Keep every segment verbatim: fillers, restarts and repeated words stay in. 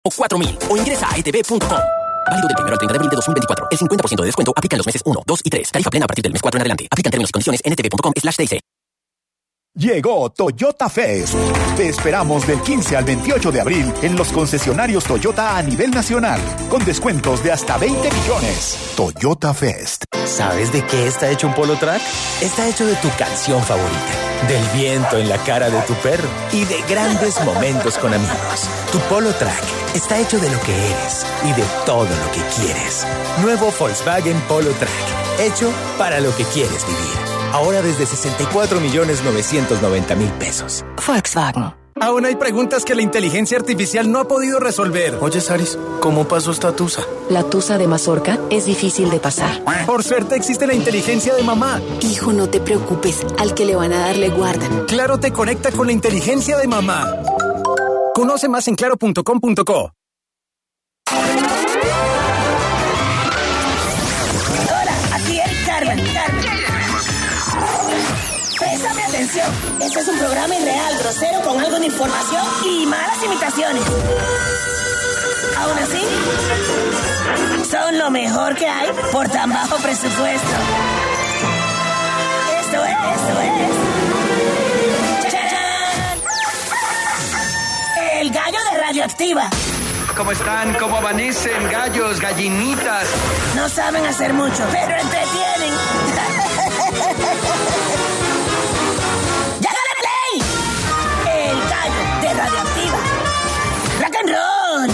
o cuatro mil. O ingresa a e t v punto com. Válido del primero al treinta de abril de dos mil veinticuatro. El cincuenta por ciento de descuento aplica en los meses uno, dos y tres. Tarifa plena a partir del mes cuatro en adelante. Aplican términos y condiciones en e t v punto com slash t c. Llegó Toyota Fest. Te esperamos del quince al veintiocho de abril en los concesionarios Toyota a nivel nacional, con descuentos de hasta veinte millones. Toyota Fest. ¿Sabes de qué está hecho un Polo Track? Está hecho de tu canción favorita, del viento en la cara de tu perro y de grandes momentos con amigos. Tu Polo Track está hecho de lo que eres y de todo lo que quieres. Nuevo Volkswagen Polo Track, hecho para lo que quieres vivir. Ahora desde sesenta y cuatro millones novecientos noventa mil pesos. Volkswagen. Aún hay preguntas que la inteligencia artificial no ha podido resolver. Oye, Saris, ¿cómo pasó esta tusa? La tusa de mazorca es difícil de pasar. Por suerte existe la inteligencia de mamá. Hijo, no te preocupes. Al que le van a dar le guardan. Claro te conecta con la inteligencia de mamá. Conoce más en claro punto com punto co. Hola, aquí Eric Carmen. Carmen. Préstame atención. Este es un programa irreal, grosero, con algo de información y malas imitaciones. Aún así, son lo mejor que hay por tan bajo presupuesto. Esto es, esto es. ¡Chachán! El gallo de Radioactiva. ¿Cómo están? ¿Cómo amanecen? Gallos, gallinitas. No saben hacer mucho, pero entretienen. ¡Llágale play! El gallo de Radioactiva. ¡Rock and roll!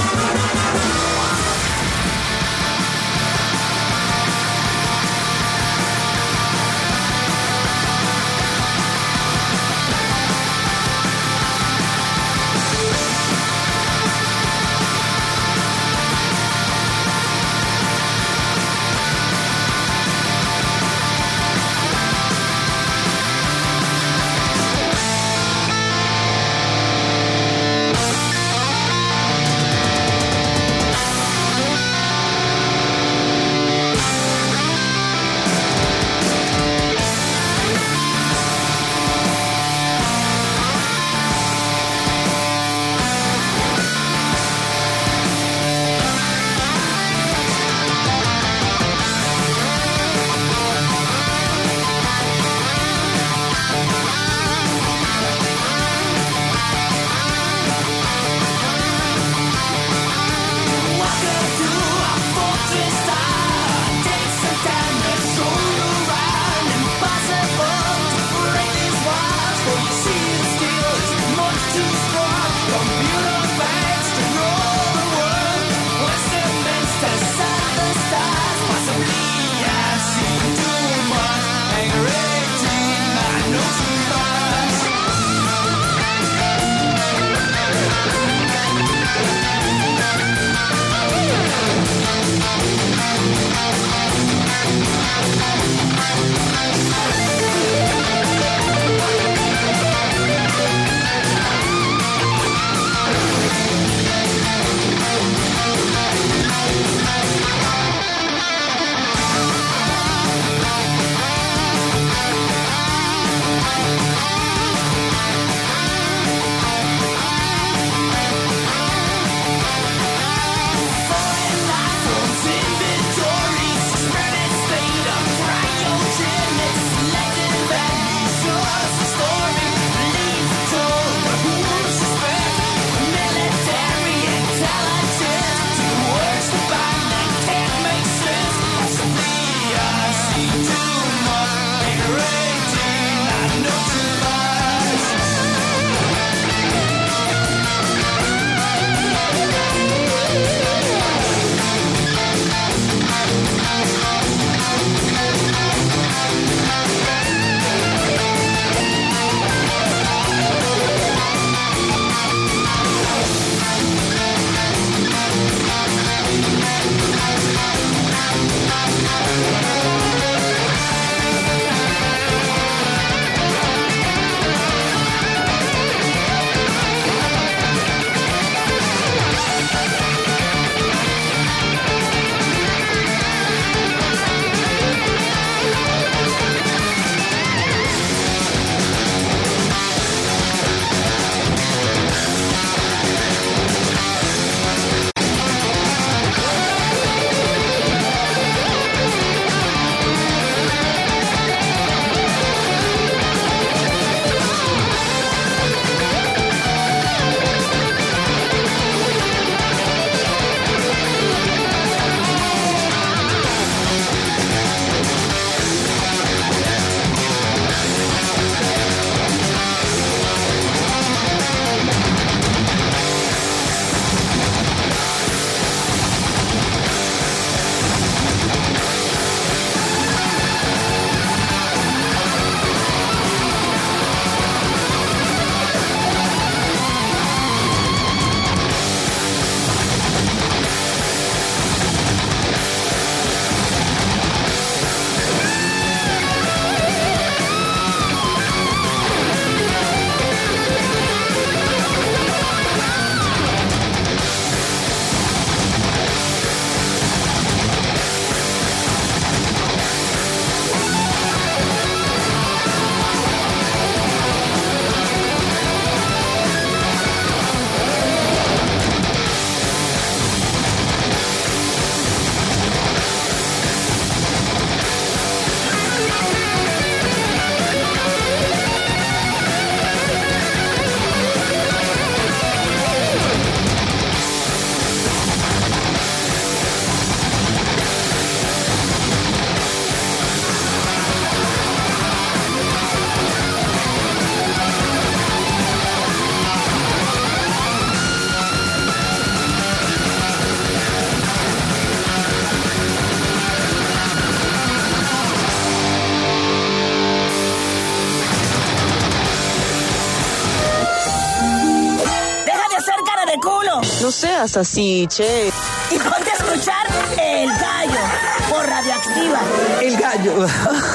digas así, che. Y ponte a escuchar El Gallo por Radioactiva. El Gallo.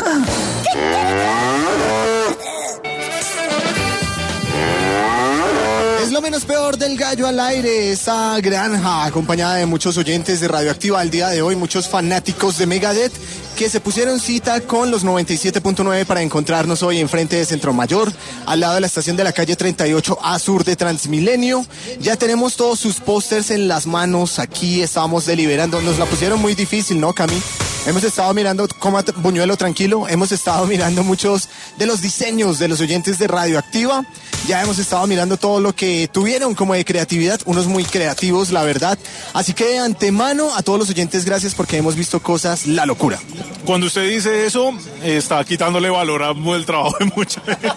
Es lo menos peor del Gallo al aire, esa granja acompañada de muchos oyentes de Radioactiva al día de hoy, muchos fanáticos de Megadeth que se pusieron cita con los noventa y siete punto nueve para encontrarnos hoy enfrente de Centro Mayor, al lado de la estación de la calle treinta y ocho A Sur de Transmilenio. Ya tenemos todos sus pósters en las manos, aquí estamos deliberando, nos la pusieron muy difícil, ¿no, Cami? Hemos estado mirando Coma Buñuelo Tranquilo, hemos estado mirando muchos de los diseños de los oyentes de Radioactiva, ya hemos estado mirando todo lo que tuvieron como de creatividad, unos muy creativos, la verdad. Así que de antemano a todos los oyentes, gracias porque hemos visto cosas, la locura. Cuando usted dice eso, está quitándole valor al trabajo de mucha gente.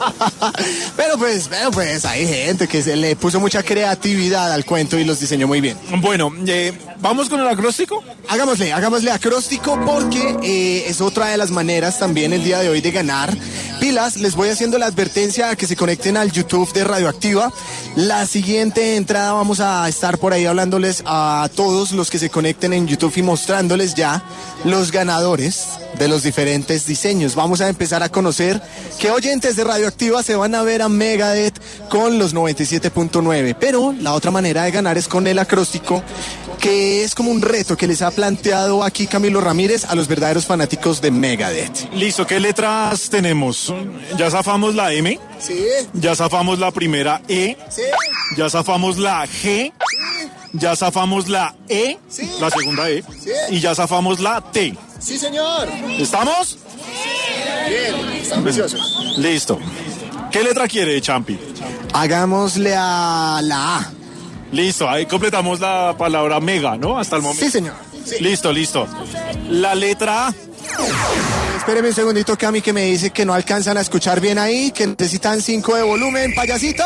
Pero pues, pero pues, hay gente que se le puso mucha creatividad al cuento y los diseñó muy bien. Bueno, eh, ¿vamos con el acróstico? Hagámosle, hagámosle acróstico porque eh, es otra de las maneras también el día de hoy de ganar. Pilas, les voy haciendo la advertencia a que se conecten al YouTube de Radioactiva. La siguiente entrada vamos a estar por ahí hablándoles a todos los que se conecten en YouTube y mostrándoles ya los ganadores de los diferentes diseños. Vamos a empezar a conocer qué oyentes de Radioactiva se van a ver a Megadeth con los noventa y siete punto nueve. Pero la otra manera de ganar es con el acróstico, que es como un reto que les ha planteado aquí Camilo Ramírez a los verdaderos fanáticos de Megadeth. Listo, ¿qué letras tenemos? Ya zafamos la M. Sí. Ya zafamos la primera E. Sí. Ya zafamos la G. Sí. Ya zafamos la E. Sí. La segunda E. Sí. Y ya zafamos la T. Sí, señor. ¿Estamos? Bien, están preciosos. Listo. ¿Qué letra quiere, Champi? Hagámosle a la A. Listo, ahí completamos la palabra mega, ¿no? Hasta el momento. Sí, señor. Sí. Listo, listo. La letra A. Espéreme un segundito, Cami, que me dice que no alcanzan a escuchar bien ahí, que necesitan cinco de volumen. ¡Payasito!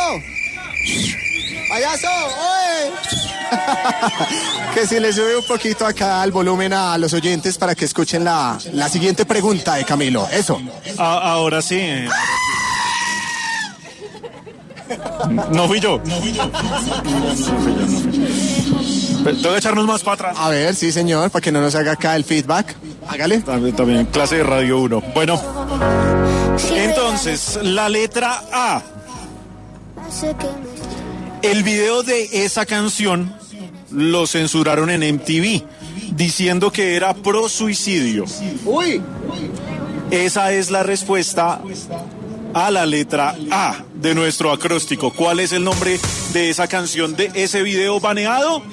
¡Payaso! ¡Oye! Que si le sube un poquito acá al volumen a los oyentes para que escuchen la, la siguiente pregunta de Camilo. Eso. A- ahora sí. No fui yo. No fui yo. Tengo que echarnos más para atrás. A ver, sí, señor, para que no nos haga acá el feedback. Hágale. También, también clase de Radio uno. Bueno, entonces, la letra A. El video de esa canción lo censuraron en M T V, diciendo que era pro suicidio. Uy. Esa es la respuesta a la letra A de nuestro acróstico. ¿Cuál es el nombre de esa canción, de ese video baneado?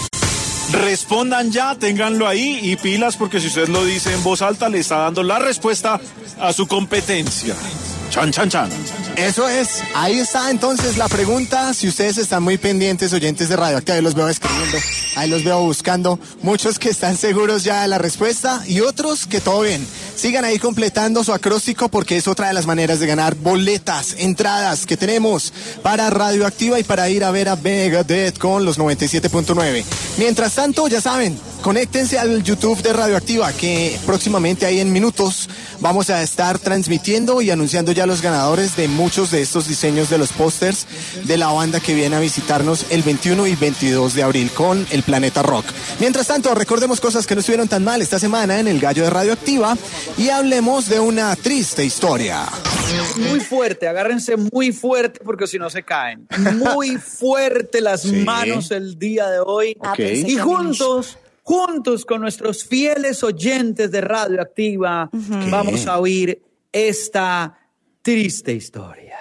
Respondan ya, ténganlo ahí y pilas, porque si usted lo dice en voz alta, le está dando la respuesta a su competencia. Chan, chan, chan. Eso es, ahí está entonces la pregunta. Si ustedes están muy pendientes, oyentes de Radioactiva, ahí los veo escribiendo, ahí los veo buscando. Muchos que están seguros ya de la respuesta y otros que todo bien. Sigan ahí completando su acróstico porque es otra de las maneras de ganar boletas, entradas que tenemos para Radioactiva y para ir a ver a Megadeth con los noventa y siete punto nueve. Mientras tanto, ya saben, conéctense al YouTube de Radioactiva, que próximamente ahí en minutos vamos a estar transmitiendo y anunciando ya los ganadores de muchos de estos diseños de los pósters de la banda que viene a visitarnos el veintiuno y veintidós de abril con el Planeta Rock. Mientras tanto, recordemos cosas que no estuvieron tan mal esta semana en el Gallo de Radioactiva y hablemos de una triste historia. Muy fuerte, agárrense muy fuerte porque si no se caen. Muy fuerte las sí. manos el día de hoy. Okay. Y juntos... Juntos con nuestros fieles oyentes de Radioactiva, uh-huh. vamos a oír esta triste historia.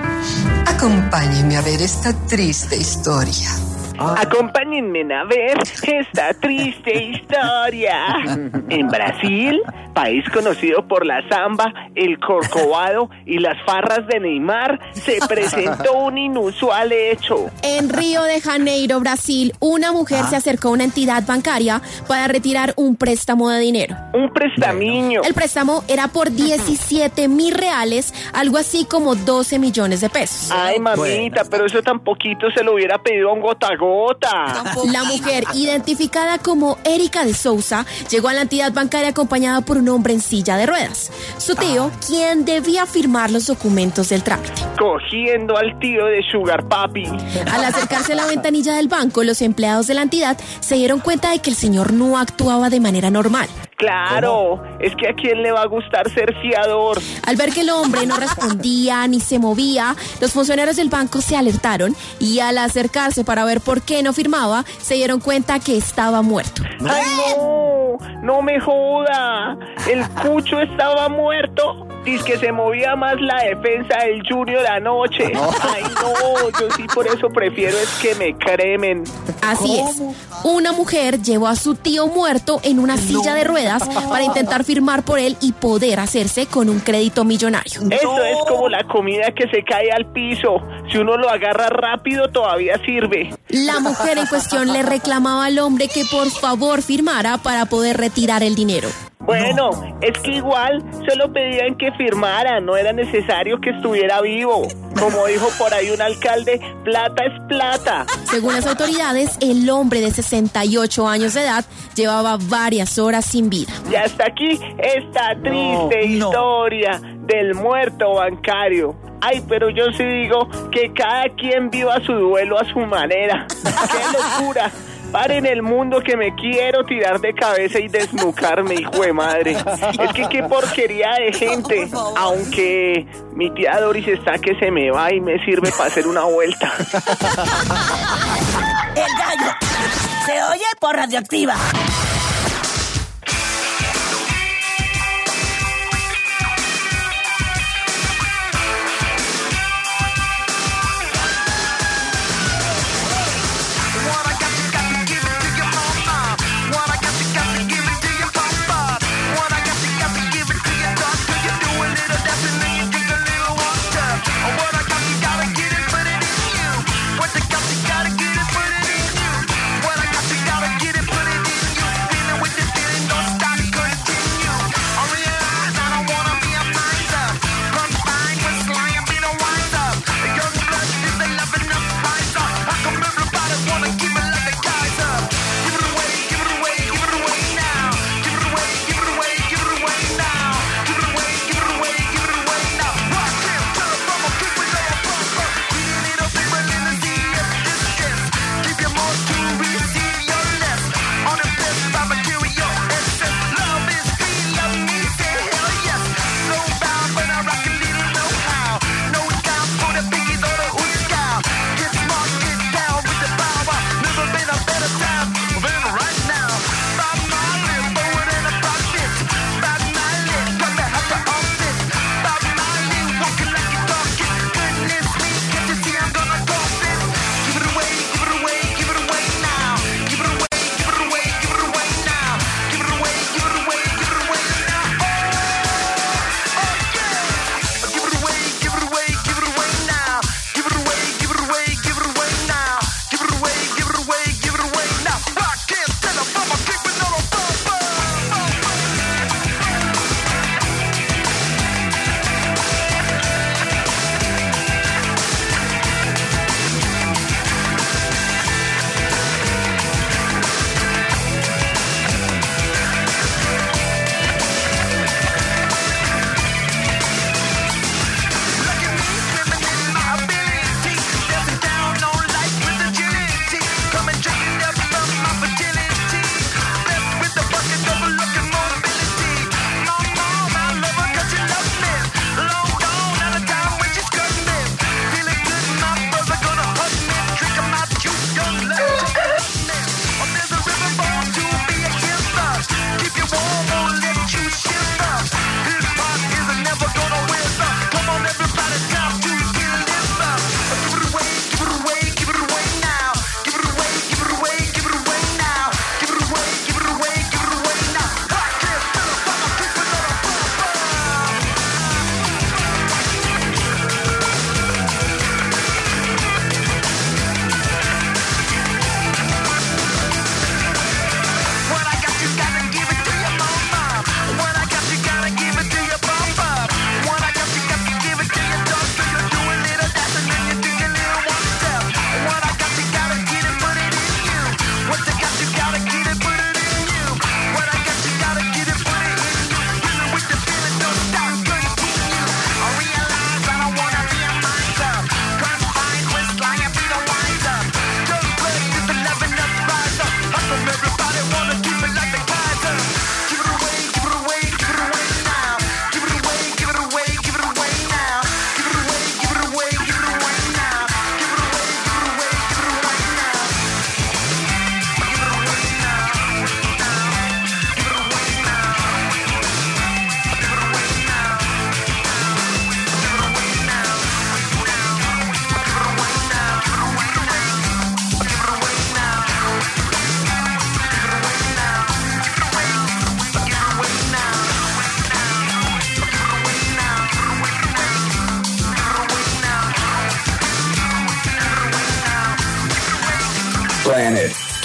Acompáñenme a ver esta triste historia. Ah. Acompáñenme a ver esta triste historia. En Brasil, país conocido por la samba, el corcovado y las farras de Neymar, se presentó un inusual hecho. En Río de Janeiro, Brasil, una mujer ah. se acercó a una entidad bancaria para retirar un préstamo de dinero. Un prestamiño. El préstamo era por diecisiete mil reales, algo así como doce millones de pesos. Ay, mamita, bueno. pero eso tan poquito se lo hubiera pedido a un gota a gota. La mujer, identificada como Erika de Souza, llegó a la entidad bancaria acompañada por un hombre en silla de ruedas. Su tío, quien debía firmar los documentos del trámite. Cogiendo al tío de Sugar Papi. Al acercarse a la ventanilla del banco, los empleados de la entidad se dieron cuenta de que el señor no actuaba de manera normal. Claro, ¿cómo? Es que a quién le va a gustar ser fiador. Al ver que el hombre no respondía ni se movía, los funcionarios del banco se alertaron y al acercarse para ver por qué no firmaba, se dieron cuenta que estaba muerto. ¡Ay, no! ¡No me joda! ¿El Cucho estaba muerto? Dice que se movía más la defensa del Junior anoche. Ay, no, yo sí por eso prefiero es que me cremen. Así ¿Cómo? es. Una mujer llevó a su tío muerto en una no. silla de ruedas para intentar firmar por él y poder hacerse con un crédito millonario. Eso no. es como la comida que se cae al piso. Si uno lo agarra rápido, todavía sirve. La mujer en cuestión le reclamaba al hombre que por favor firmara para poder retirar el dinero. Bueno, no. es que igual solo pedían que firmara, no era necesario que estuviera vivo. Como dijo por ahí un alcalde, plata es plata. Según las autoridades, el hombre de sesenta y ocho años de edad llevaba varias horas sin vida. Y hasta aquí esta triste no, historia no. del muerto bancario. Ay, pero yo sí digo que cada quien viva su duelo a su manera. ¡Qué locura! Paren el mundo que me quiero tirar de cabeza y desnucarme, hijo de madre. Es que qué porquería de gente. Aunque mi tía Doris está que se me va y me sirve para hacer una vuelta. El gallo se oye por Radioactiva.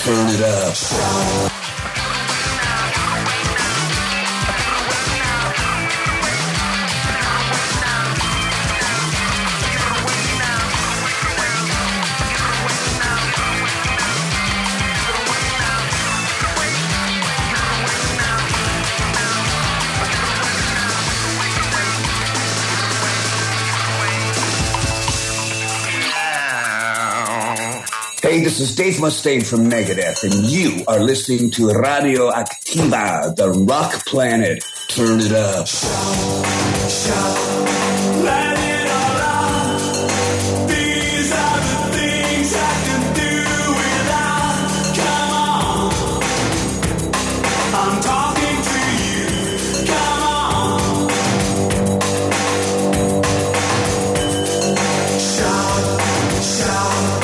Turn it up. Hey, this is Dave Mustaine from Megadeth, and you are listening to Radio Activa, the rock planet. Turn it up. Shout, shout, let it all out. These are the things I can do without. Come on, I'm talking to you. Come on. Shout, shout.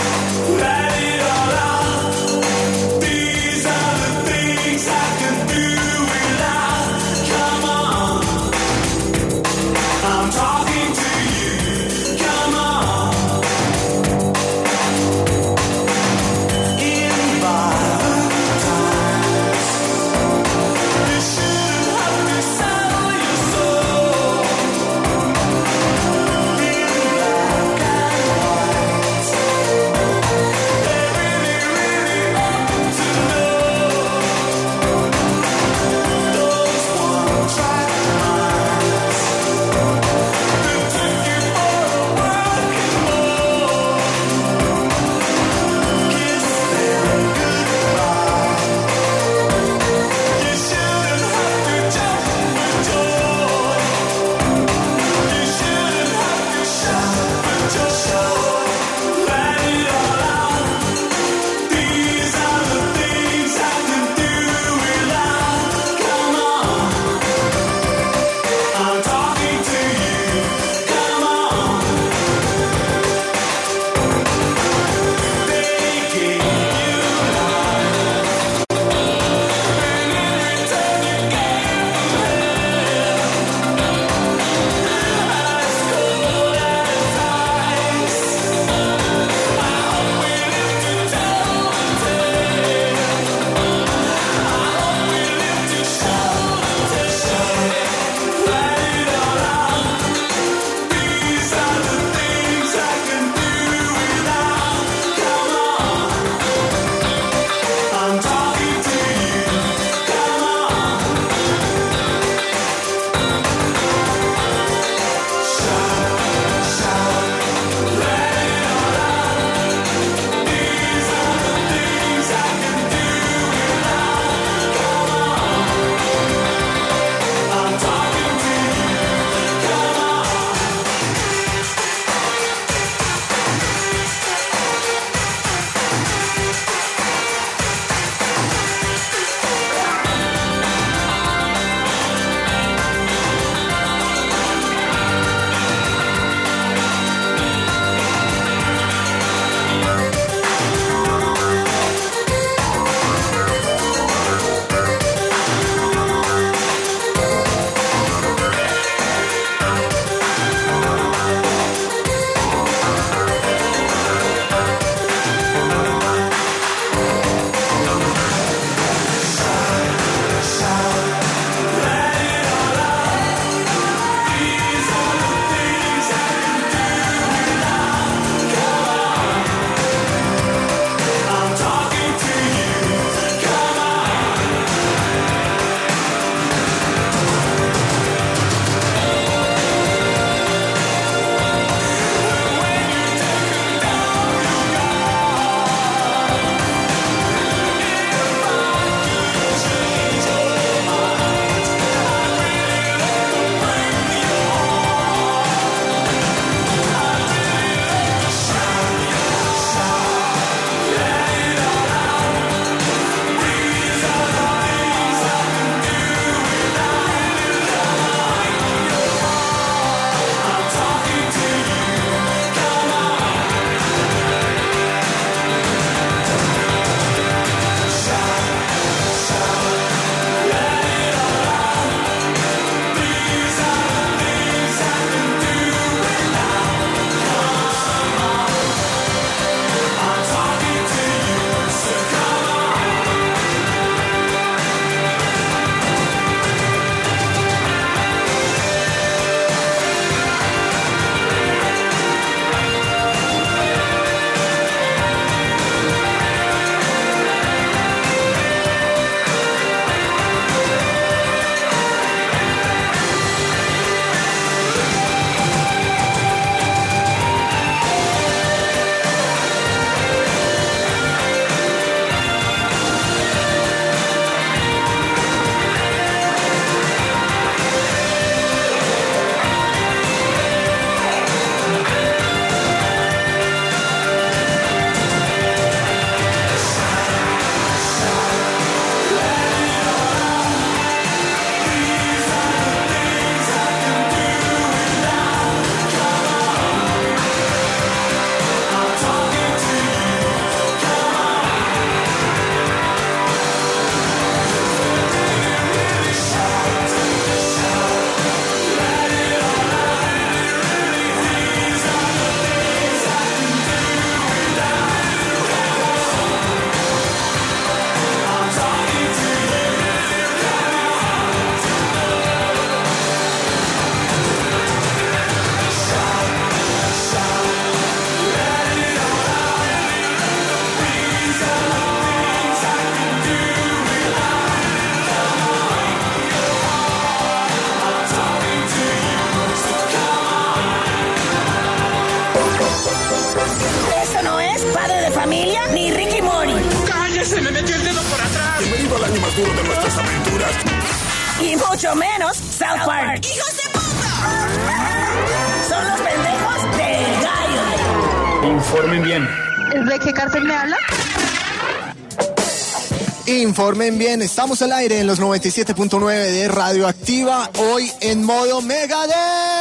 I'm talking to you. dedo por atrás. Bienvenido al año más duro de nuestras aventuras. Y mucho menos South Park. ¡Hijos de puta! Son los pendejos del gallo. Informen bien. ¿De qué cárcel me habla? Informen bien, estamos al aire en los noventa y siete punto nueve de Radioactiva, hoy en modo Megadeth.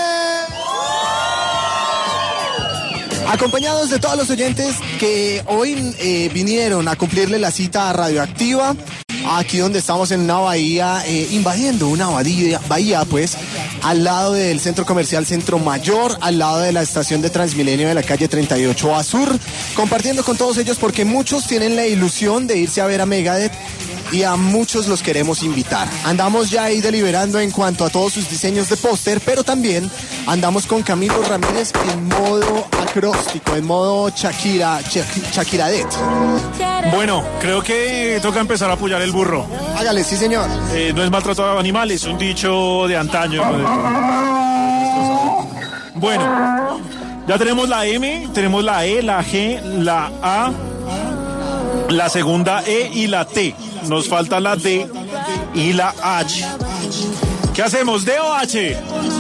Acompañados de todos los oyentes que hoy eh, vinieron a cumplirle la cita a Radioactiva, aquí donde estamos en una bahía, eh, invadiendo una bahía, bahía pues, al lado del centro comercial Centro Mayor, al lado de la estación de Transmilenio de la calle treinta y ocho A Sur, compartiendo con todos ellos porque muchos tienen la ilusión de irse a ver a Megadeth y a muchos los queremos invitar. Andamos ya ahí deliberando en cuanto a todos sus diseños de póster, pero también andamos con Camilo Ramírez en modo acróstico, en modo Shakira, Shakiradet. Bueno, creo que toca empezar a apoyar el burro. Hágale, sí señor. Eh, no es maltrato a animales, es un dicho de antaño. Bueno, ya tenemos la M, tenemos la E, la G, la A, la segunda E y la T. Nos falta la D y la H. ¿Qué hacemos? ¿D o H?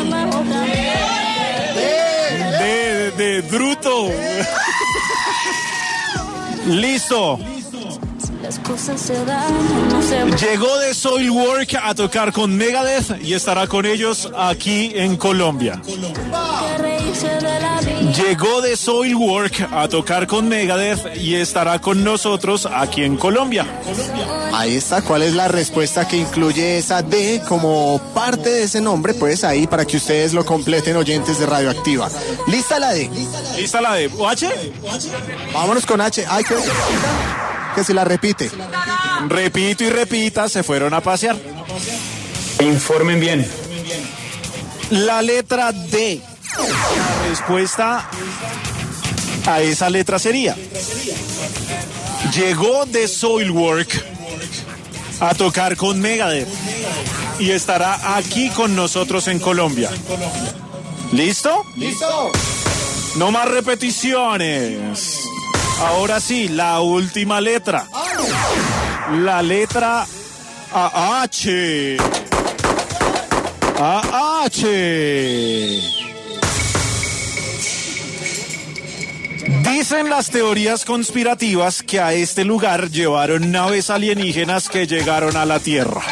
D, de, de bruto. Listo. Llegó de Soilwork a tocar con Megadeth y estará con ellos aquí en Colombia. Llegó de Soilwork a tocar con Megadeth y estará con nosotros aquí en Colombia. Ahí está, ¿cuál es la respuesta que incluye esa D como parte de ese nombre? Pues ahí para que ustedes lo completen, oyentes de Radioactiva. ¿Lista la D? ¿Lista la D? ¿O H? Vámonos con H. Ay, que, que se la repite. Repito y repita, se fueron a pasear. Informen bien. La letra D. La respuesta a esa letra sería: llegó de Soilwork a tocar con Megadeth y estará aquí con nosotros en Colombia. ¿Listo? ¡Listo! No más repeticiones. Ahora sí, la última letra. La letra A H. A H. Dicen las teorías conspirativas que a este lugar llevaron naves alienígenas que llegaron a la Tierra.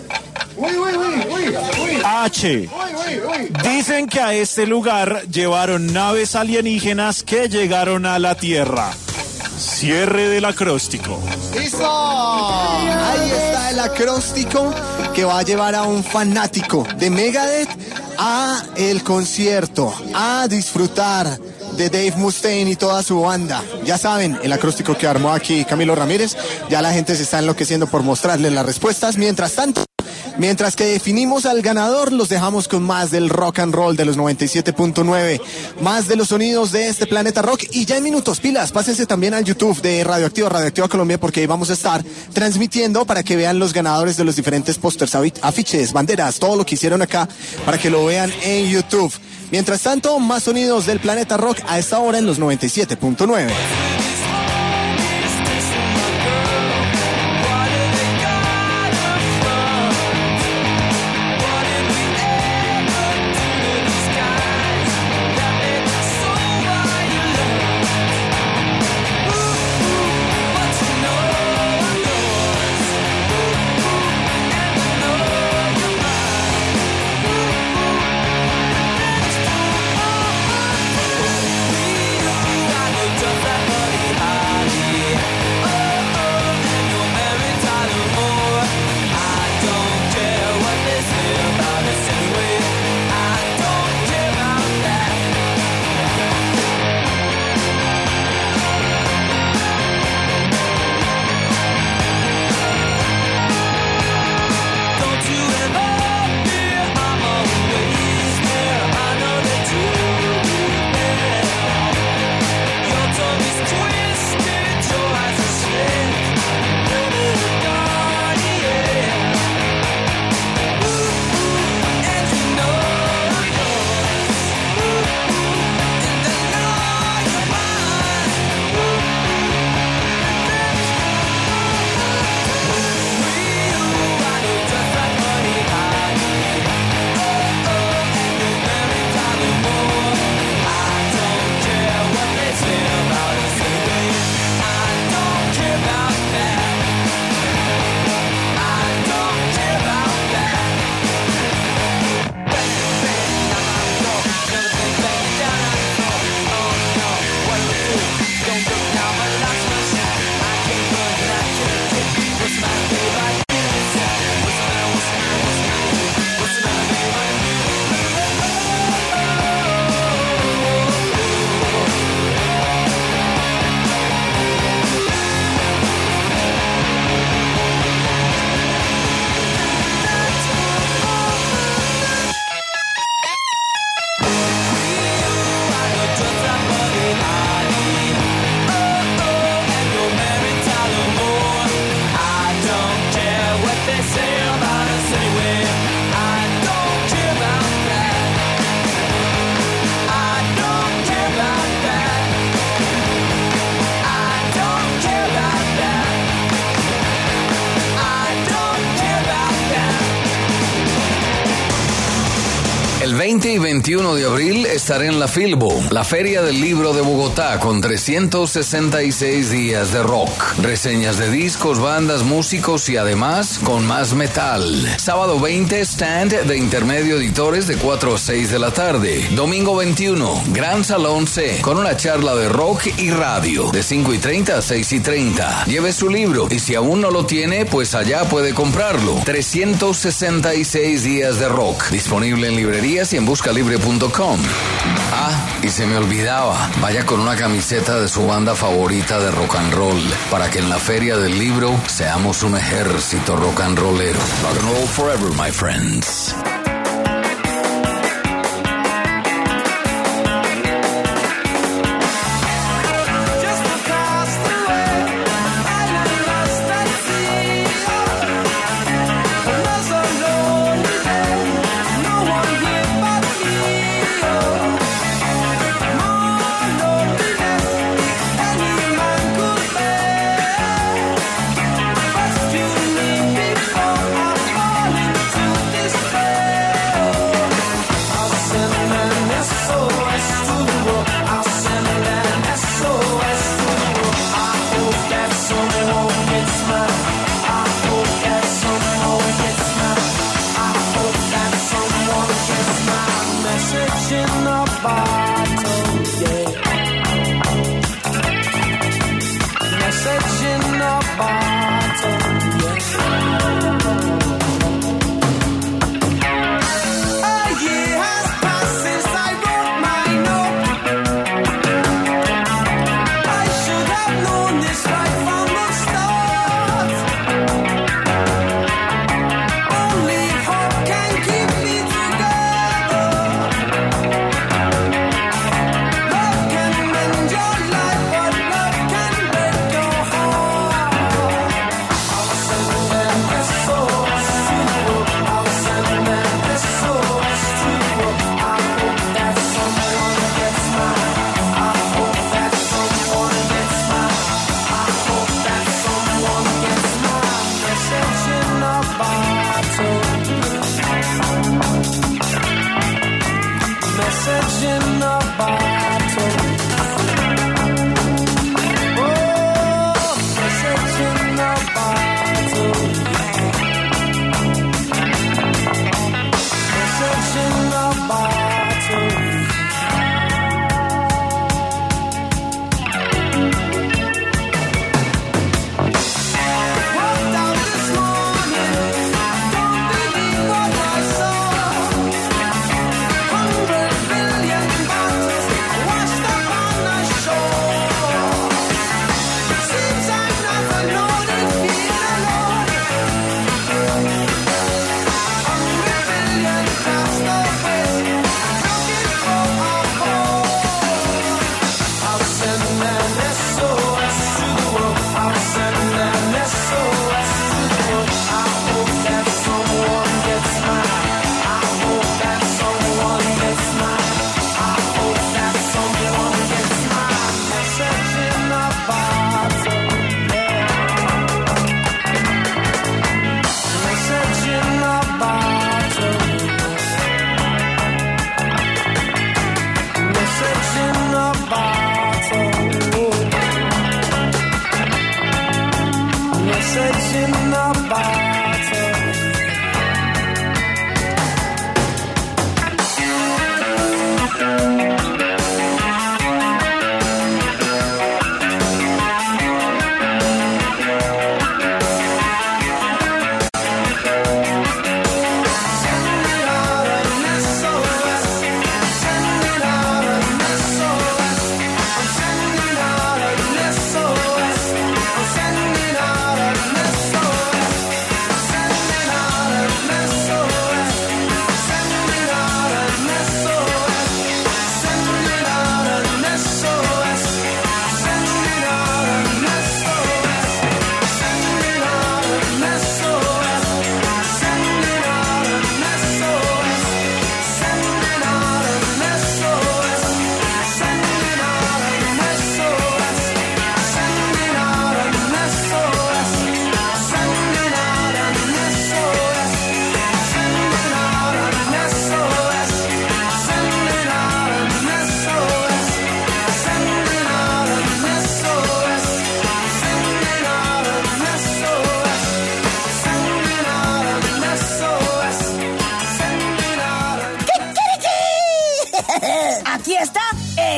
H. Dicen que a este lugar llevaron naves alienígenas que llegaron a la Tierra. Cierre del acróstico. ¡Listo! Ahí está el acróstico que va a llevar a un fanático de Megadeth a el concierto, a disfrutar de Dave Mustaine y toda su banda. Ya saben, el acróstico que armó aquí Camilo Ramírez, ya la gente se está enloqueciendo por mostrarles las respuestas. Mientras tanto, mientras que definimos al ganador, los dejamos con más del rock and roll de los noventa y siete punto nueve, más de los sonidos de este planeta rock. Y ya en minutos, pilas, pásense también al YouTube de Radioactiva, Radioactiva Colombia, porque ahí vamos a estar transmitiendo para que vean los ganadores de los diferentes pósters, afiches, banderas, todo lo que hicieron acá, para que lo vean en YouTube. Mientras tanto, más sonidos del planeta rock a esta hora en los noventa y siete punto nueve. Just like veinte y veintiuno de abril estaré en la Filbo, la Feria del Libro de Bogotá, con trescientos sesenta y seis días de rock, reseñas de discos, bandas, músicos y además con más metal. Sábado veinte, stand de Intermedio Editores de cuatro a seis de la tarde. Domingo veintiuno, Gran Salón C, con una charla de rock y radio de cinco y treinta a seis y treinta. Lleve su libro y si aún no lo tiene, pues allá puede comprarlo. trescientos sesenta y seis días de rock, disponible en librerías y en buscalibre punto com. Ah, y se me olvidaba, vaya con una camiseta de su banda favorita de rock and roll, para que en la Feria del Libro seamos un ejército rock and rollero. Rock and roll forever, my friends. Despair.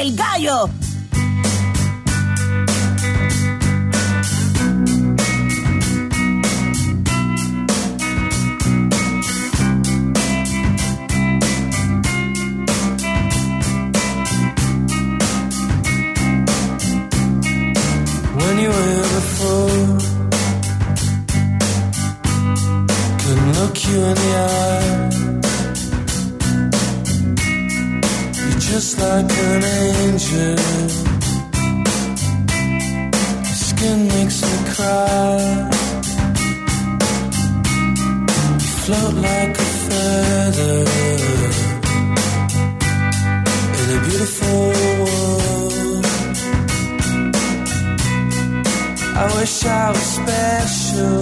del Gallo. When you were before, couldn't look you in the eye. You're just like an angel. Your skin makes me cry. You float like a feather in a beautiful world. I wish I was special.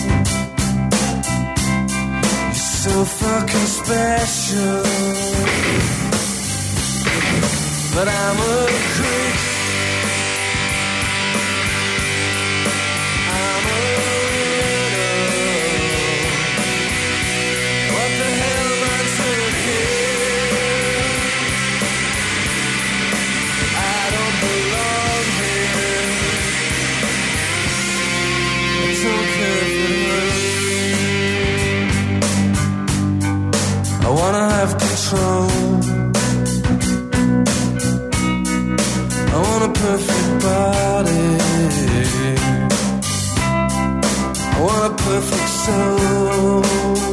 You're so fucking special. But I'm a creep. I'm a widow. What the hell am I doing here? I don't belong here. I don't care if it hurts. I wanna have control. I want a perfect body. I want a perfect soul.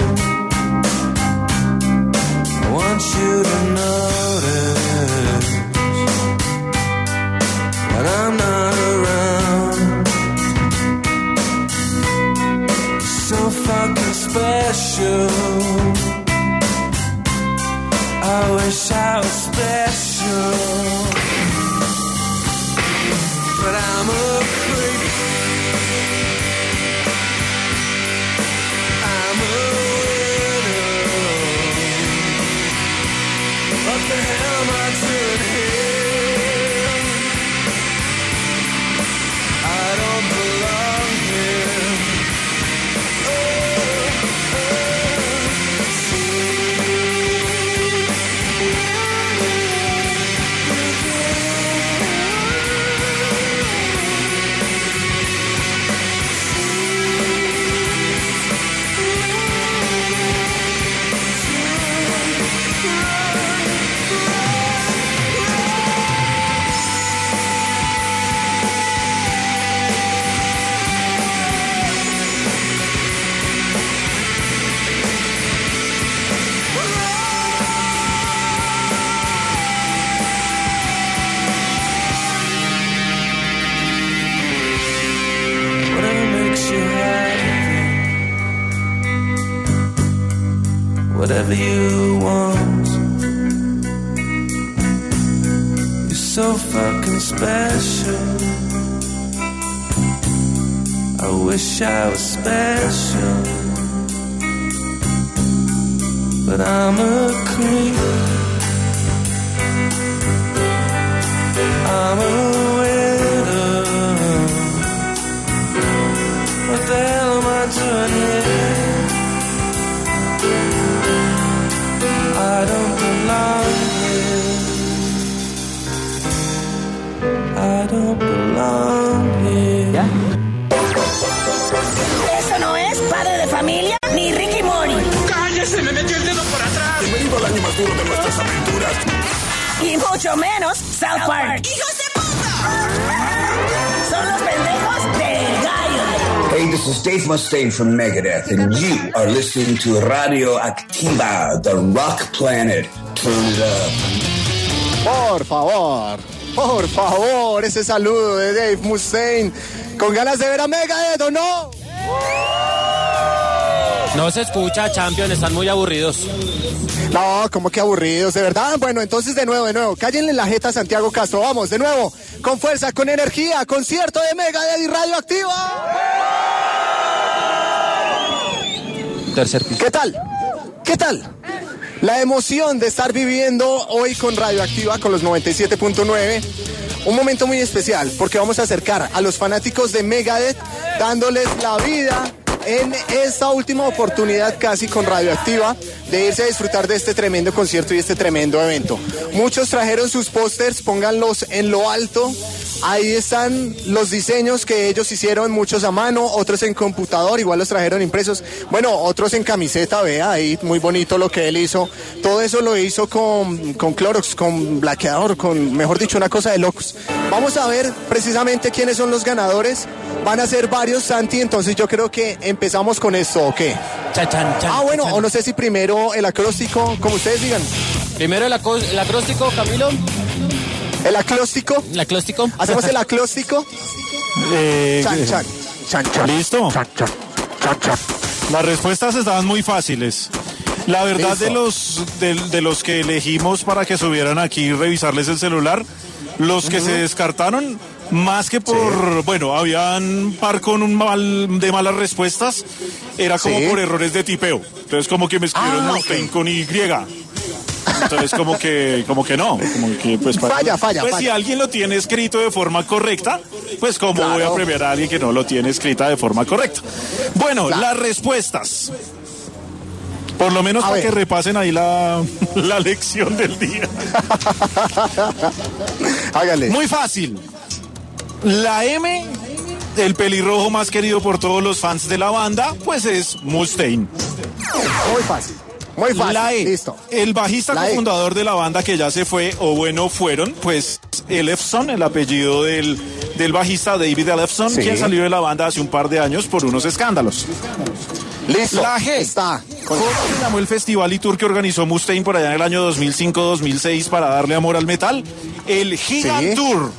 I want you to notice when I'm not around. You're so fucking special. I wish I was special. But I'm a creep. I'm a widow. What the hell am I doing here? I don't belong here. Oh, oh, whatever you want. You're so fucking special. I wish I was special, but I'm a creep. I'm a widow. What the hell am I doing here? I don't belong here. I don't belong here. ¿Ya? Eso no es Padre de Familia ni Ricky Mori. ¡Cállese! ¡Me metió el dedo por atrás! Bienvenido al año más duro de nuestras aventuras. Y mucho menos South Park. ¡Hijos de puta! Son los pendejos del Gallo. Hey, this is Dave Mustaine from Megadeth, and you are listening to Radio Activa, the rock planet. Turn it up. Por favor, por favor, ese saludo de Dave Mustaine. ¿Con ganas de ver a Megadeth o no? No se escucha, Champion, están muy aburridos. No, como que aburridos, de verdad. Bueno, entonces de nuevo, de nuevo, cállenle la jeta a Santiago Castro. Vamos, de nuevo, con fuerza, con energía, concierto de Megadeth y Radioactiva. Tercer piso. ¿Qué tal? ¿Qué tal? La emoción de estar viviendo hoy con Radioactiva, con los noventa y siete punto nueve. Un momento muy especial, porque vamos a acercar a los fanáticos de Megadeth, dándoles la vida en esta última oportunidad casi con Radioactiva de irse a disfrutar de este tremendo concierto y este tremendo evento. Muchos trajeron sus pósters, pónganlos en lo alto. Ahí están los diseños que ellos hicieron, muchos a mano, otros en computador, igual los trajeron impresos. Bueno, otros en camiseta, vea, ahí muy bonito lo que él hizo. Todo eso lo hizo con, con Clorox, con blaqueador, con, mejor dicho, una cosa de locos. Vamos a ver precisamente quiénes son los ganadores. Van a ser varios, Santi, entonces yo creo que empezamos con esto, ¿o qué? Chan, chan, chan, ah, bueno, chan. O no sé si primero el acróstico, como ustedes digan. Primero el, aco- el acróstico, Camilo. ¿El acróstico? El acróstico. ¿Hacemos el acróstico? Eh, Chan, chan, chan, chan. ¿Listo? Chan, chan, chan, chan. Las respuestas estaban muy fáciles. La verdad Listo. de los de, de los que elegimos para que subieran aquí y revisarles el celular, los que uh-huh. se descartaron, más que por, sí. bueno, habían un par con un mal de malas respuestas, era como sí. por errores de tipeo. Entonces como que me escribieron ah, Mustaine okay. con Y. Entonces como que como que no, como que pues para, falla, falla, pues falla. Si alguien lo tiene escrito de forma correcta, pues como claro. voy a premiar a alguien que no lo tiene escrita de forma correcta. Bueno, claro. las respuestas. Por lo menos a para ver. que repasen ahí la, la lección del día. Hágale. Muy fácil. La M, el pelirrojo más querido por todos los fans de la banda, pues es Mustaine. Muy fácil. Muy fácil, la E, listo. El bajista la cofundador e. de la banda que ya se fue, o bueno, fueron, pues Ellefson, el apellido del, del bajista David Ellefson, sí. quien salió de la banda hace un par de años por unos escándalos. Listo. La G. Está. ¿Cómo se llamó el festival y tour que organizó Mustaine por allá en el año dos mil cinco dos mil seis para darle amor al metal? El Gigant sí. Tour.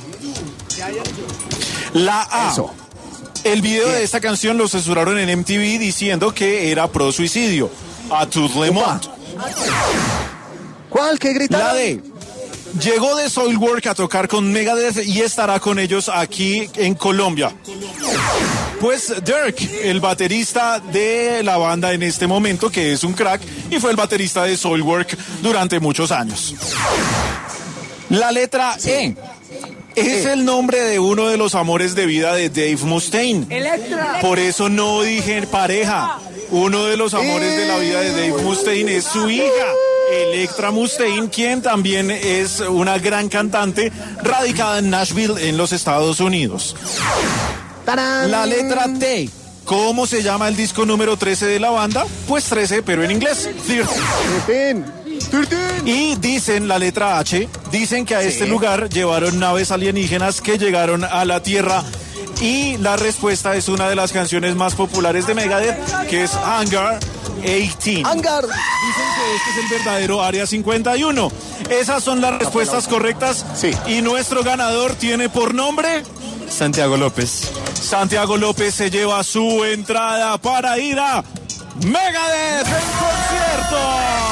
La A. Eso. El video Bien. de esta canción lo censuraron en M T V diciendo que era pro suicidio. A Tout Le Monde. ¿Cuál? ¿Qué gritaron? La D. Llegó de Soilwork a tocar con Megadeth y estará con ellos aquí en Colombia. Pues Dirk, el baterista de la banda en este momento, que es un crack, y fue el baterista de Soilwork durante muchos años. La letra sí. E. Es el nombre de uno de los amores de vida de Dave Mustaine. Electra. Por eso no dije pareja. Uno de los amores de la vida de Dave Mustaine es su hija, Electra Mustaine, quien también es una gran cantante radicada en Nashville, en los Estados Unidos. ¡Tarán! La letra T. ¿Cómo se llama el disco número trece de la banda? Pues trece, pero en inglés. trece. Y dicen, la letra H, dicen que a sí. este lugar llevaron naves alienígenas que llegaron a la Tierra. Y la respuesta es una de las canciones más populares de Megadeth, que es Hangar dieciocho. Hangar. Dicen que este es el verdadero Área cincuenta y uno. Esas son las respuestas correctas. Sí. Y nuestro ganador tiene por nombre... Santiago López. Santiago López se lleva su entrada para ir a Megadeth en concierto.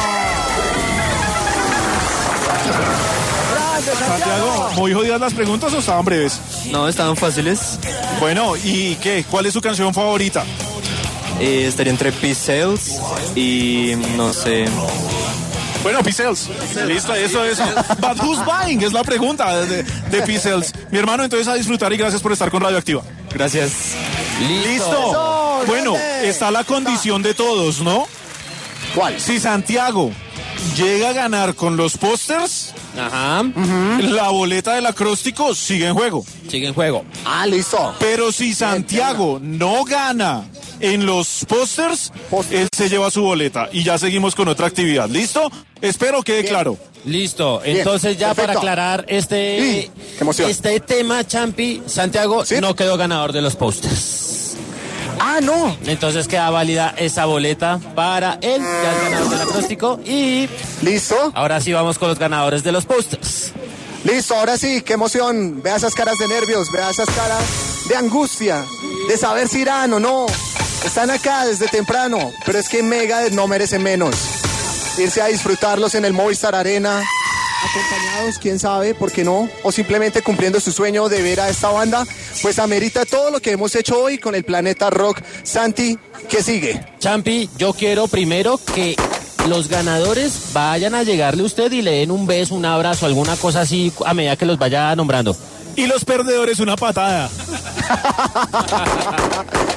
Santiago, ¿muy jodidas las preguntas o estaban breves? No, estaban fáciles. Bueno, ¿y qué? ¿Cuál es su canción favorita? Eh, estaría entre Peace Sales y no sé. Bueno, Peace Sales. Listo, eso, eso. But who's buying? Es la pregunta de, de Peace Sales. Mi hermano, entonces a disfrutar y gracias por estar con Radioactiva. Gracias. Listo. Listo. Eso, bueno, está la condición de todos, ¿no? ¿Cuál? Si Santiago llega a ganar con los pósters, ajá, uh-huh. la boleta del acróstico sigue en juego. Sigue en juego. Ah, listo. Pero si Santiago no gana en los pósters, él se lleva su boleta y ya seguimos con otra actividad. ¿Listo? Espero quede Bien. claro. Listo. Bien. Entonces ya Perfecto. para aclarar este, este tema, Champi, Santiago ¿Sí? no quedó ganador de los pósters. Ah, no. Entonces queda válida esa boleta para él, ya es ganador del acróstico. Y listo. Ahora sí vamos con los ganadores de los pósters. Listo, ahora sí, qué emoción. Vea esas caras de nervios, vea esas caras de angustia, de saber si irán o no. Están acá desde temprano, pero es que Megadeth no merece menos. Irse a disfrutarlos en el Movistar Arena, acompañados, quién sabe, ¿por qué no? O simplemente cumpliendo su sueño de ver a esta banda, pues amerita todo lo que hemos hecho hoy con el Planeta Rock. Santi, ¿qué sigue? Champi, yo quiero primero que los ganadores vayan a llegarle a usted y le den un beso, un abrazo, alguna cosa así a medida que los vaya nombrando. Y los perdedores una patada.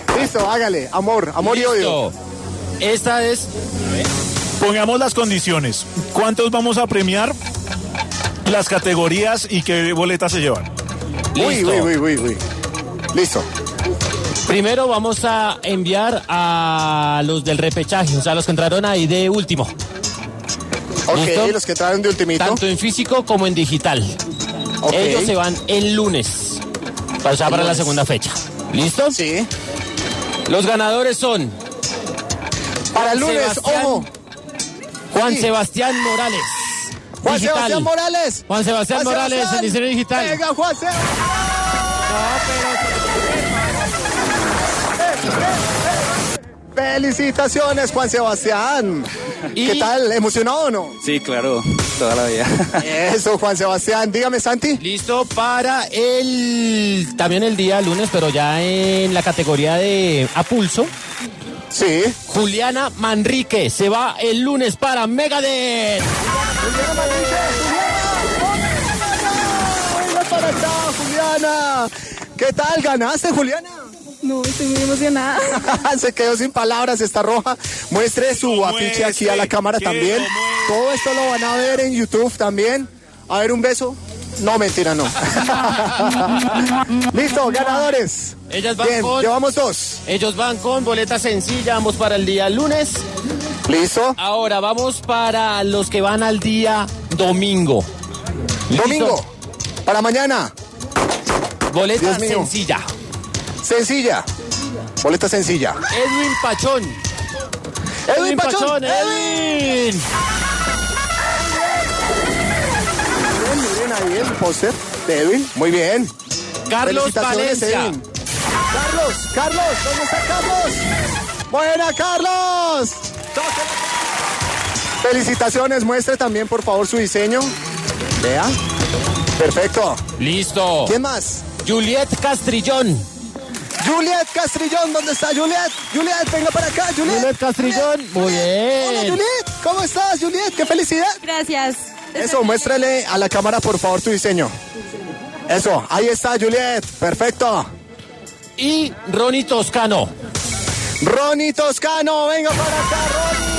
Listo, hágale. Amor, amor Listo. y odio. Esta es... Pongamos las condiciones. ¿Cuántos vamos a premiar? Las categorías y qué boletas se llevan. Uy, Listo. uy, uy, uy, uy. Listo. Primero vamos a enviar a los del repechaje, o sea, los que entraron ahí de último. Ok, ¿Listo? los que traen de ultimito. Tanto en físico como en digital. Ok. Ellos se van el lunes. O sea, para la segunda fecha. ¿Listo? Sí. Los ganadores son... Para el Juan lunes, Sebastián- ojo. Juan Sí. Sebastián Morales. Juan digital. Sebastián Morales. Juan Sebastián Juan Morales Sebastián. en diseño digital. Venga, Juan Sebastián. Felicitaciones, Juan Sebastián. Y- ¿Qué tal? ¿Emocionado o no? Sí, claro, toda la vida. Eso, Juan Sebastián. Dígame, Santi. Listo para el... También el día lunes, pero ya en la categoría de a pulso. Sí. Juliana Manrique se va el lunes para Megadeth. Juliana Manrique, Juliana. Venga para acá, Juliana. ¿Qué tal? ¿Ganaste, Juliana? No, estoy muy emocionada. Se quedó sin palabras, está roja. Muestre su afiche aquí a la cámara también. Todo esto lo van a ver en YouTube también. A ver, un beso. No, mentira, no. Listo, ganadores. Ellas van Bien, con... llevamos dos. Ellos van con boleta sencilla, vamos para el día lunes. Listo. Ahora vamos para los que van al día domingo. ¿Listo? Domingo. Para mañana. Boleta Dios mío. sencilla. Sencilla. Boleta sencilla. Edwin Pachón. Edwin Pachón. Edwin. Bien, miren ahí el póster de Edwin. Muy bien. Carlos Felicitaciones, Valencia. Edwin. Carlos, Carlos, ¿dónde está Carlos? Buena, Carlos. Felicitaciones, muestre también por favor su diseño. Vea. Perfecto. Listo. ¿Quién más? Juliet Castrillón. Juliet Castrillón, ¿dónde está Juliet? Juliet, venga para acá, Juliet. Juliet Castrillón, muy bien. Hola, Juliet, ¿cómo estás, Juliet? ¡Qué felicidad! Gracias. Eso, muéstrale a la cámara, por favor, tu diseño. Eso, ahí está, Juliet. Perfecto. Y Ronnie Toscano. Ronnie Toscano, venga para acá, Ronnie.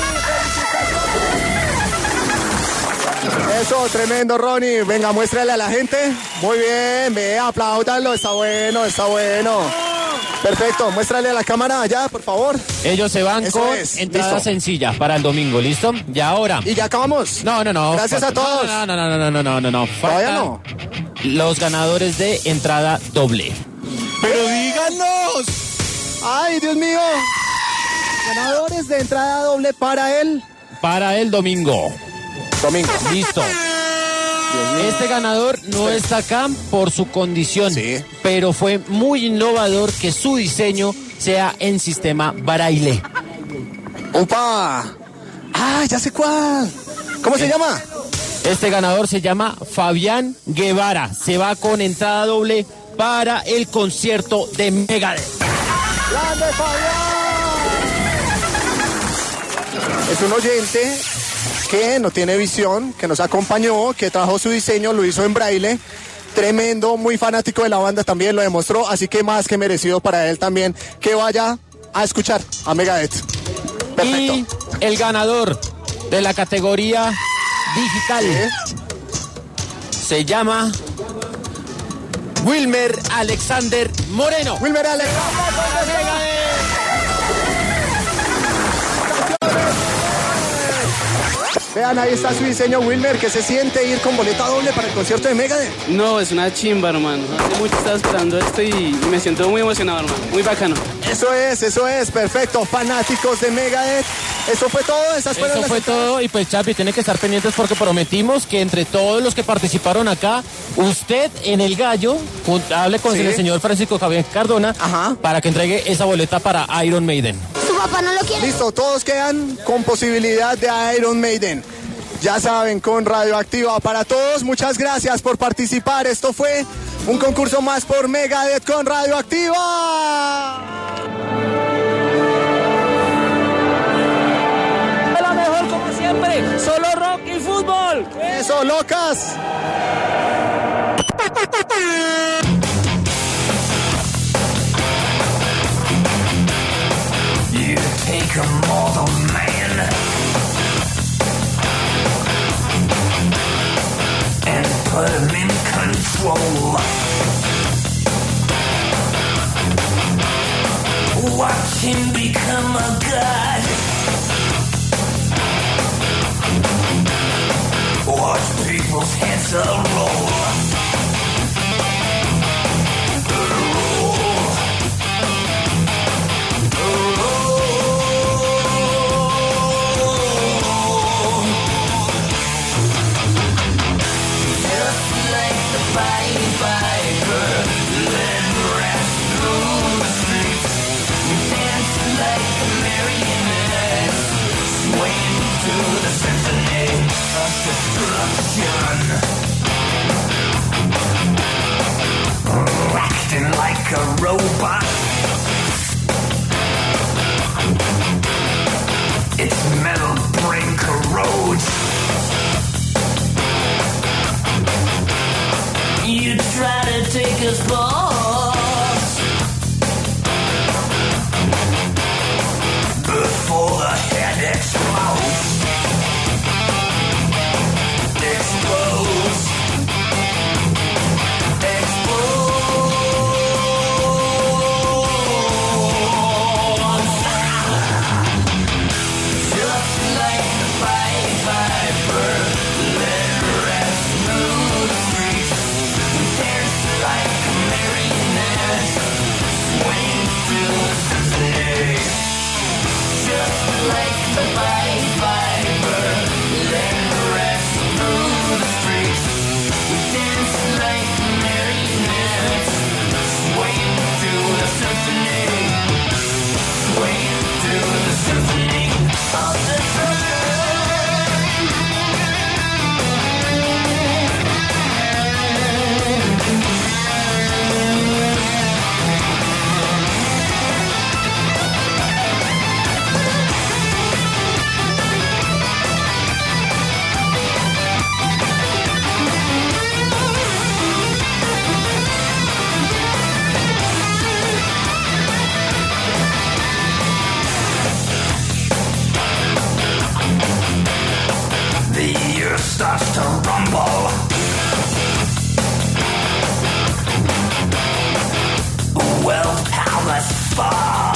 Felicitaciones. Eso, tremendo, Ronnie. Venga, muéstrale a la gente. Muy bien, vea, apláudanlo. Está bueno, está bueno. Perfecto, muéstrale a la cámara allá, por favor. Ellos se van Eso con es, entrada listo. sencilla para el domingo, ¿listo? Y ahora. Y ya acabamos. No, no, no. Gracias a todos. No, no, no, no, no, no, no, no, no. Todavía Faltan no. los ganadores de entrada doble. ¡Pero díganos! ¡Ay, Dios mío! Ganadores de entrada doble para él. Para el domingo. Domingo. Listo. Este ganador no está acá por su condición, Sí. pero fue muy innovador que su diseño sea en sistema braille. ¡Upa! ¡Ah, ya sé cuál! ¿Cómo se llama? Este ganador se llama Fabián Guevara. Se va con entrada doble para el concierto de Megadeth. ¡Grande Fabián! Es un oyente que no tiene visión, que nos acompañó, que trajo su diseño, lo hizo en braille. Tremendo, muy fanático de la banda también, lo demostró, así que más que merecido para él también que vaya a escuchar a Megadeth. Perfecto. Y el ganador de la categoría digital ¿Sí? se llama Wilmer Alexander Moreno. Wilmer Alexander Para Megadeth. Vean, ahí está su diseño, Wilmer. ¿Qué se siente ir con boleta doble para el concierto de Megadeth? No, es una chimba, hermano. Hace mucho estaba esperando esto y, y me siento muy emocionado, hermano. Muy bacano. Eso es, eso es, perfecto. Fanáticos de Megadeth. Eso fue todo, esas fueron Eso las fue entradas. todo y pues Chapi tiene que estar pendientes porque prometimos que entre todos los que participaron acá, usted en el gallo jun- hable con Sí. el señor Francisco Javier Cardona Ajá. para que entregue esa boleta para Iron Maiden. Su papá no lo quiere. Listo, todos quedan con posibilidad de Iron Maiden. Ya saben, con Radioactiva para todos. Muchas gracias por participar. Esto fue un concurso más por Megadeth con Radioactiva. La mejor como siempre, solo rock y fútbol. Eso, locas. make him more the man and put him in control. Watch him become a god. Watch people's heads roll. Acting like a robot. Its metal brain corrodes. You try to take us boss before the head explodes. Explodes. Starts to rumble. World powers fall.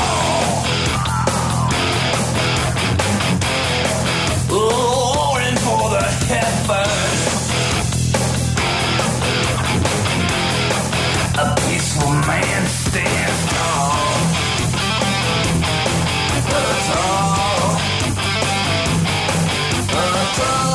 Roaring for the heavens. A peaceful man stands tall. Tall. Tall.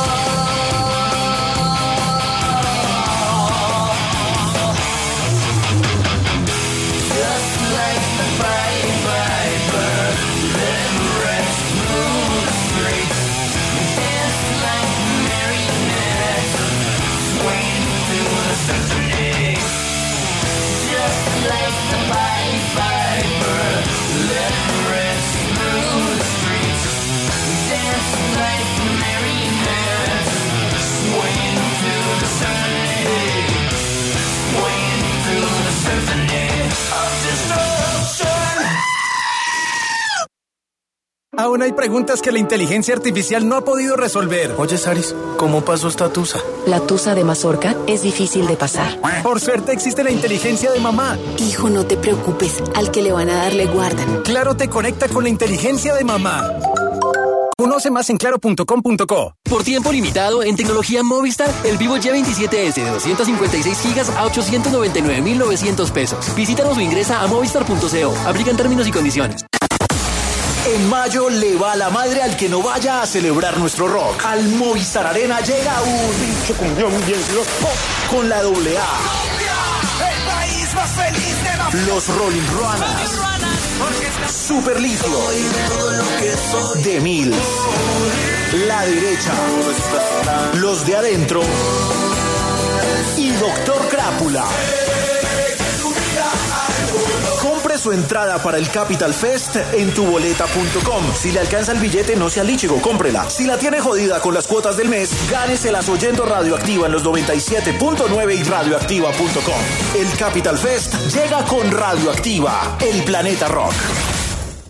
Aún hay preguntas que la inteligencia artificial no ha podido resolver. Oye, Saris, ¿cómo pasó esta tusa? La tusa de mazorca es difícil de pasar. Por suerte existe la inteligencia de mamá. Hijo, no te preocupes. Al que le van a dar le guardan. Claro te conecta con la inteligencia de mamá. Conoce más en claro punto com punto co. Por tiempo limitado, en tecnología Movistar, el Vivo Y veintisiete ese de doscientos cincuenta y seis gigas a ochocientos noventa y nueve mil novecientos pesos. Visítanos o ingresa a movistar punto co. Aplican términos y condiciones. En mayo le va la madre al que no vaya a celebrar nuestro rock. Al Movistar Arena llega un pinche cumbión bien loco con la doble A. El país más feliz de la... Los Rolling Ruanas. Super Litio. De Mil. La Derecha. Los de Adentro. Y Doctor Crápula. Compre su entrada para el Capital Fest en tu boleta punto com. Si le alcanza el billete, no sea líchigo, cómprela. Si la tiene jodida con las cuotas del mes, gáneselas oyendo Radioactiva en los noventa y siete punto nueve y radioactiva punto com. El Capital Fest llega con Radioactiva, el planeta rock.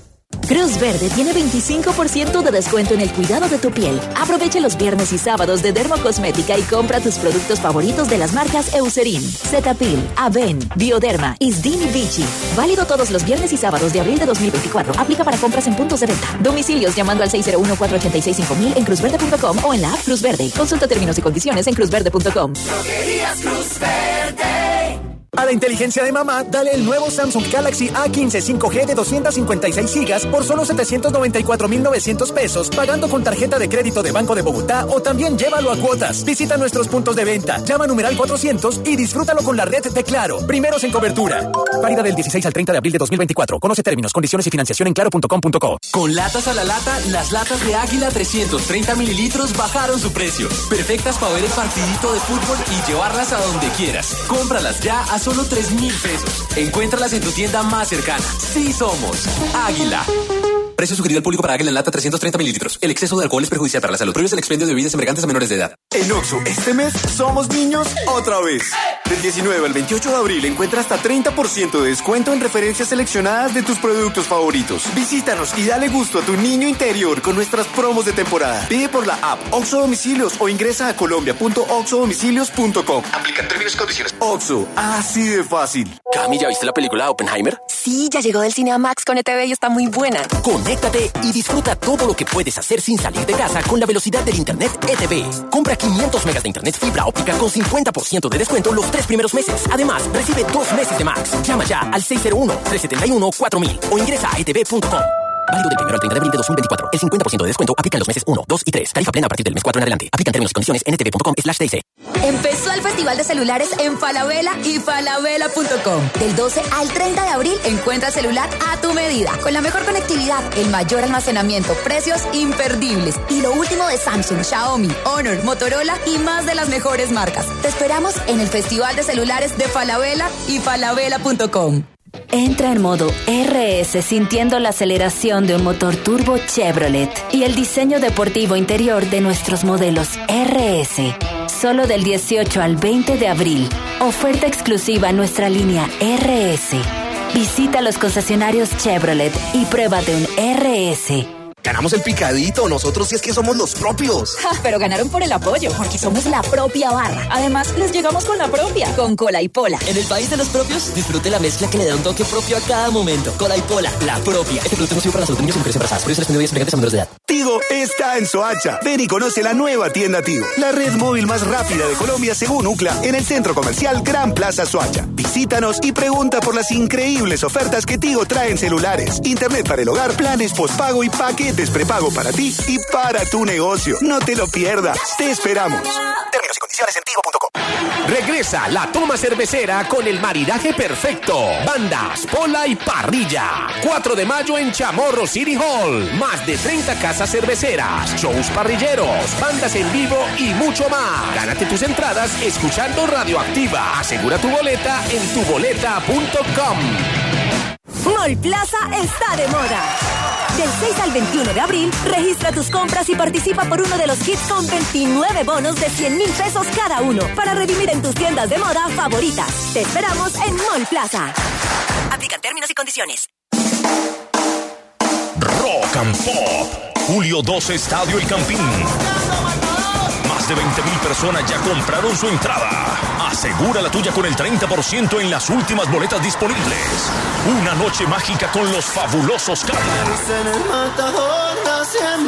Cruz Verde tiene veinticinco por ciento de descuento en el cuidado de tu piel. Aprovecha los viernes y sábados de Dermocosmética y compra tus productos favoritos de las marcas Eucerin, Cetaphil, Aven, Bioderma, Isdin y Vichy. Válido todos los viernes y sábados de abril de dos mil veinticuatro. Aplica para compras en puntos de venta. Domicilios llamando al seis cero uno, cuatro ocho seis, cinco mil en cruz verde punto com o en la app Cruz Verde. Consulta términos y condiciones en cruz verde punto com. Droguerías Cruz Verde. A la inteligencia de mamá, dale el nuevo Samsung Galaxy A quince cinco G de doscientos cincuenta y seis gigas por solo setecientos noventa y cuatro mil novecientos pesos, pagando con tarjeta de crédito de Banco de Bogotá o también llévalo a cuotas. Visita nuestros puntos de venta, llama numeral cuatrocientos y disfrútalo con la red de Claro. Primeros en cobertura. Válida del dieciséis al treinta de abril de dos mil veinticuatro. Conoce términos, condiciones y financiación en claro punto com punto co. Con latas a la lata, las latas de Águila trescientos treinta mililitros bajaron su precio. Perfectas para ver el partidito de fútbol y llevarlas a donde quieras. Cómpralas ya a solo tres mil pesos. Encuéntralas en tu tienda más cercana. Sí somos Águila. Precio sugerido al público para Águila en lata trescientos treinta mililitros. El exceso de alcohol es perjudicial para la salud. Prohíbe el expendio de bebidas embriagantes a menores de edad. En Oxxo, este mes somos niños otra vez. Del diecinueve al veintiocho de abril encuentra hasta treinta por ciento de descuento en referencias seleccionadas de tus productos favoritos. Visítanos y dale gusto a tu niño interior con nuestras promos de temporada. Pide por la app Oxxo Domicilios o ingresa a colombia punto oxxo domicilios punto com. Aplican términos y condiciones. Oxxo, así de fácil. Cami, ¿ya viste la película Oppenheimer? Sí, ya llegó del cine a Max con E T V y está muy buena. Conéctate y disfruta todo lo que puedes hacer sin salir de casa con la velocidad del internet E T V. Compra quinientos megas de internet fibra óptica con cincuenta por ciento de descuento los tres primeros meses. Además, recibe dos meses de Max. Llama ya al seis cero uno, tres siete uno, cuatro mil o ingresa a e t v punto com. Válido del primero al treinta de abril de dos mil veinticuatro. El cincuenta por ciento de descuento aplica en los meses uno, dos y tres. Tarifa plena a partir del mes cuatro en adelante. Aplican términos y condiciones en e t v punto com slash t c. Empezó el Festival de Celulares en Falabella y falabella punto com. Del doce al treinta de abril encuentra el celular a tu medida, con la mejor conectividad, el mayor almacenamiento, precios imperdibles y lo último de Samsung, Xiaomi, Honor, Motorola y más de las mejores marcas. Te esperamos en el Festival de Celulares de Falabella y falabella punto com. Entra en modo R S sintiendo la aceleración de un motor turbo Chevrolet y el diseño deportivo interior de nuestros modelos R S. Solo del dieciocho al veinte de abril. Oferta exclusiva en nuestra línea R S. Visita los concesionarios Chevrolet y pruébate un R S. Ganamos el picadito, nosotros sí es que somos los propios. Ja, pero ganaron por el apoyo, porque somos la propia barra. Además, les llegamos con la propia, con Cola y Pola. En el país de los propios, disfrute la mezcla que le da un toque propio a cada momento. Cola y Pola, la propia. Este producto no sirve para la salud de niños y mujeres embarazadas. Por eso les pido vías embriagantes a menores de edad. Tigo está en Soacha. Ven y conoce la nueva tienda Tigo, la red móvil más rápida de Colombia según Ucla, en el centro comercial Gran Plaza Soacha. Visítanos y pregunta por las increíbles ofertas que Tigo trae en celulares, internet para el hogar, planes postpago y paquetes prepago para ti y para tu negocio. No te lo pierdas. Te esperamos. Términos y condiciones en tigo punto com. Regresa la toma cervecera con el maridaje perfecto. Bandas, Pola y Parrilla. cuatro de mayo en Chamorro City Hall. Más de treinta casas cerveceras, shows parrilleros, bandas en vivo y mucho más. Gánate tus entradas escuchando Radioactiva. Asegura tu boleta en tu boleta punto com. Mall Plaza está de moda. Del seis al veintiuno de abril, registra tus compras y participa por uno de los kits con veintinueve bonos de cien mil pesos cada uno para redimir en tus tiendas de moda favoritas. Te esperamos en Mall Plaza. Aplican términos y condiciones. Rock and Pop. Julio doce, Estadio El Campín. Más de veinte mil personas ya compraron su entrada. Asegura la tuya con el treinta por ciento en las últimas boletas disponibles. Una noche mágica con los fabulosos Cadillacs.